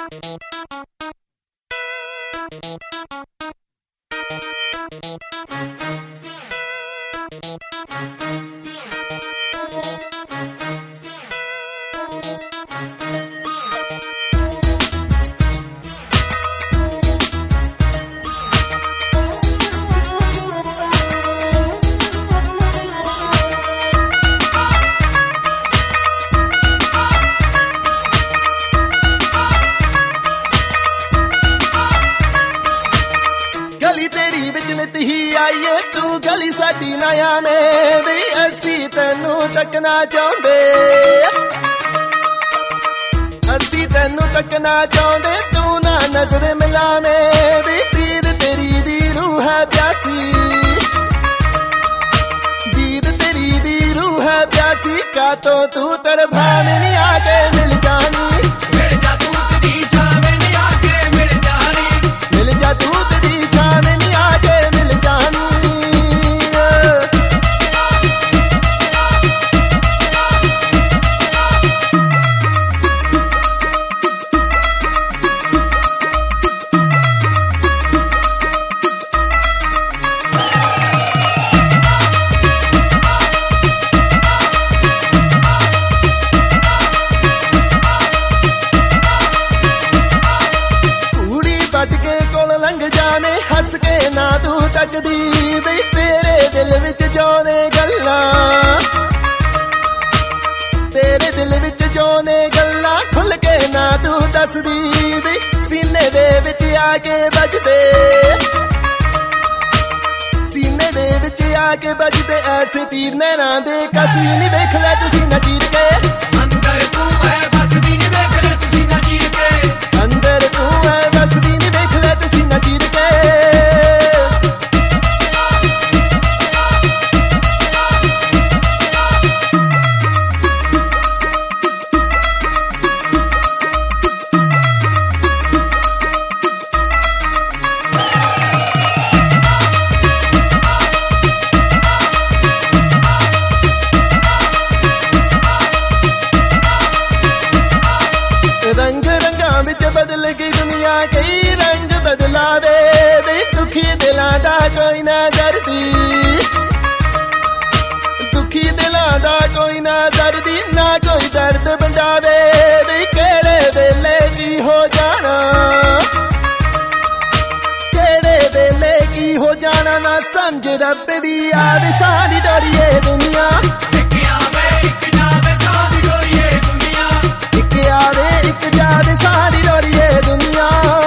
ਆਈਏ ਤੂੰ ਗਲੀ ਸਾਡੀ ਨਾ ਆਵੇਂ ਵੀ ਅਸੀਂ ਤੈਨੂੰ ਤੱਕਣਾ ਚਾਹੁੰਦੇ, ਅਸੀਂ ਤੈਨੂੰ ਤੱਕਣਾ ਚਾਹੁੰਦੇ, ਤੂੰ ਨਾ ਨਜ਼ਰ ਮਿਲਾਵੇਂ ਵੀ ਪੀਰ ਤੇਰੀ ਦੀ ਰੂਹ ਹੈ ਪਿਆਸੀ, ਜੀਦ ਤੇਰੀ ਦੀ ਰੂਹ ਹੈ ਪਿਆਸੀ, ਕਾਤੋਂ ਤੂੰ ਤੜਫਾਵੇਂ ਨੀ ਆ ਕੇ ਮਿਲ ਜਾਣੀ, ਮਿਲ ਜਾ ਤੂੰ ਤੇਰੀ ਛਾਵੇਂ ਨੀ ਆ ਕੇ ਮਿਲ ਜਾਣੀ, ਮਿਲ ਜਾ ਤੂੰ ਤੇਰੀ ਛਾਵੇਂ ਨੀ ਆ ਕੇ ਮਿਲ ਜਾਣੀ। ਹੱਸ ਕੇ ਨਾ ਤੂੰ ਤੱਕਦੀ ਬਈ ਤੇਰੇ ਦਿਲ ਵਿੱਚ ਜੋ ਨੇ ਗੱਲਾਂ, ਤੇਰੇ ਦਿਲ ਵਿੱਚ ਜੋ ਨੇ ਗੱਲਾਂ ਖੁੱਲ ਕੇ ਨਾ ਤੂੰ ਦੱਸਦੀ ਬਈ ਸੀਨੇ ਦੇ ਵਿੱਚ ਆ ਕੇ ਵੱਜਦੇ, ਸੀਨੇ ਦੇ ਵਿੱਚ ਆ ਕੇ ਵੱਜਦੇ ਐਸੇ ਤੀਰ ਨੈਣਾਂ ਦੇ ਕਸੀ ਨੀ ਵੇਖ ਲੈ ਤੁਸੀਂ ਨਾ ਚੀਰ ਕੇ, ਅੰਦਰ ਤੂੰ ਹੈ ਵੱਜਦੀ ਨੀ ਵੇਖ ਲੈ ਤੁਸੀਂ ਨਾ ਚੀਰ ਕੇ, ਅੰਦਰ ਤੂੰ ਹੈ ਵੱਜਦੀ ਨੀ ਵੇਖ ਲੈ ਤੁਸੀਂ ਨਾ ਚੀਰ ਕੇ। ਰੰਗ ਰੰਗਾਂ ਵਿੱਚ ਬਦਲ ਗਈ ਦੁਨੀਆ, ਕਈ ਰੰਗ ਬਦਲਾਵੇ ਵੀ ਦੁਖੀ ਦਿਲਾਂ ਦਾ ਕੋਈ ਨਾ ਦਰਦੀ, ਦੁਖੀ ਦਿਲਾਂ ਦਾ ਕੋਈ ਨਾ ਦਰਦੀ, ਨਾ ਕੋਈ ਦਰਦ ਵੰਡਾਵੇ ਵੀ ਕਿਹੜੇ ਵੇਲੇ ਕੀ ਹੋ ਜਾਣਾ, ਕਿਹੜੇ ਵੇਲੇ ਕੀ ਹੋ ਜਾਣਾ ਨਾ ਸਮਝ ਰੱਬ ਦੀ ਆਵੇ ਸਾਰੀ ਡੋਰੀਏ ਦੁਨੀਆ, ਇੱਕ ਆਵੇ ਇੱਕ ਜਾਵੇ ਸਾਰੀ ਡੋਰੀਏ ਦੁਨੀਆ, ਇੱਕ ਆਵੇ ਇੱਕ ਜਾਵੇ ਸਾਰੀ ਡੋਰੀਏ ਦੁਨੀਆ।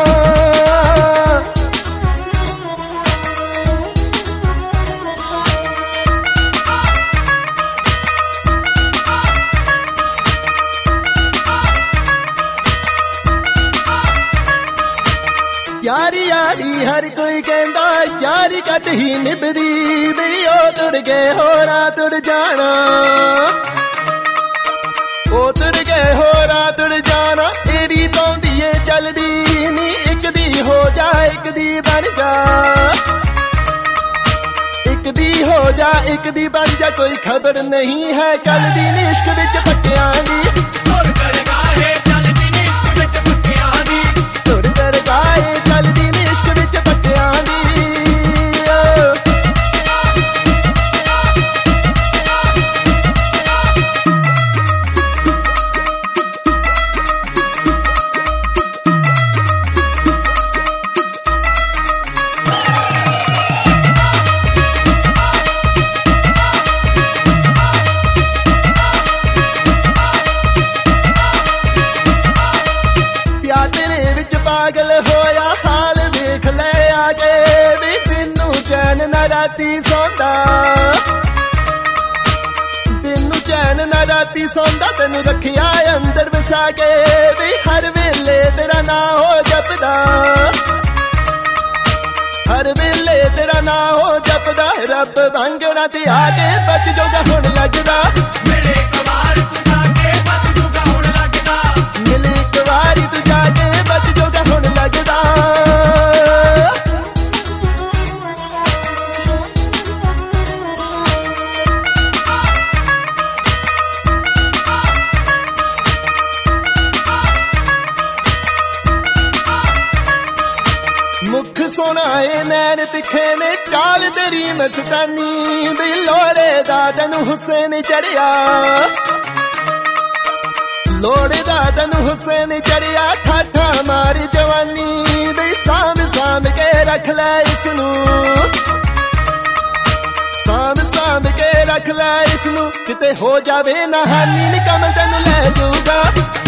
ਯਾਰੀ ਯਾਰੀ ਹਰ ਕੋਈ ਕਹਿੰਦਾ ਯਾਰੀ ਘੱਟ ਹੀ ਨਿਭਦੀ ਵੀ ਉਹ ਤੁਰ ਗਏ ਹੋਰਾਂ ਤੁਰ ਜਾਣਾ, ਉਹ ਤੁਰ ਗਏ ਹੋਰਾਂ ਤੁਰ ਜਾਣਾ, ਤੇਰੀ ਤੋਂਦੀ ਏ ਚੱਲਦੀ ਨੀ ਇੱਕ ਦੀ ਹੋ ਜਾ ਇੱਕ ਦੀ ਬਣ ਜਾ, ਇੱਕ ਦੀ ਹੋ ਜਾ ਇੱਕ ਦੀ ਬਣ ਜਾ, ਕੋਈ ਖਬਰ ਨਹੀਂ ਹੈ ਕੱਲ ਦੀ ਨੀ ਇਸ਼ਕ ਵਿੱਚ ਪੱਕਿਆਂ ਦੀ, ਤੁਰ ਕਰ ਗਾਏ ਚੱਲਦੀ ਨੀ ਇਸ਼ਕ ਵਿੱਚ ਪੱਕਿਆਂ ਦੀ, ਤੁਰ ਕਰ ਗਾਏ ਚੱਲਦੀ ਨੀ ਇਸ਼ਕ ਵਿੱਚ ਪੱਕਿਆਂ ਦੀ। ਪਾਗਲ ਹੋਇਆ ਹਾਲ ਵੇਖ ਲੈ ਆ ਕੇ ਵੀ ਤੈਨੂੰ ਚੈਨ ਨਾ ਰਾਤੀ ਸੌਂਦਾ, ਤੈਨੂੰ ਚੈਨ ਨਾ ਰਾਤੀ ਸੌਂਦਾ, ਤੈਨੂੰ ਰੱਖਿਆ ਅੰਦਰ ਵਸਾ ਕੇ ਵੀ ਹਰ ਵੇਲੇ ਤੇਰਾ ਨਾਂ ਹੋ ਜਪਦਾ, ਹਰ ਵੇਲੇ ਤੇਰਾ ਨਾਂ ਹੋ ਜਪਦਾ, ਰੱਬ ਵਾਂਗਣਾ ਤੇ ਆ ਕੇ ਬਚ ਜੋਗਾ ਹੁਣ ਲੱਗਦਾ, ਮਿਲੇ ਇੱਕ ਵਾਰ ਤੂੰ ਜਾ ਕੇ ਬਚ ਜੋਗਾ ਹੁਣ ਲੱਗਦਾ, ਮਿਲੇ ਇੱਕ ਵਾਰੀ ਤੂੰ ਜਾ ਕੇ ਬਚ ਜੋਗਾ ਹੁਣ ਲੱਗਦਾ। ਸੋਹਣਾ ਏ ਨੈਣ ਤਿੱਖੇ ਨੇ ਚਾਲ ਤੇਰੀ ਮਸਤਾਨੀ ਵੀ ਲੋੜੇ ਦਾ ਤੈਨੂੰ ਹੁਸੈਨ ਚੜਿਆ ਲੋੜੇ ਦਾ ਤੈਨੂੰ ਹੁਸੈਨ ਚੜਿਆ ਠਾਠਾ ਮਾਰ ਜਵਾਨੀ ਵੀ ਸਾਂਭ ਸਾਂਭ ਕੇ ਰੱਖ ਲੈ ਇਸ ਨੂੰ ਸਾਂਭ ਕੇ ਰੱਖ ਲੈ ਇਸ ਨੂੰ ਕਿਤੇ ਹੋ ਜਾਵੇ ਨਾ ਹਾਨੀ ਨੀ ਕਮਲ ਤੈਨੂੰ ਲੈ ਜਾਊਗਾ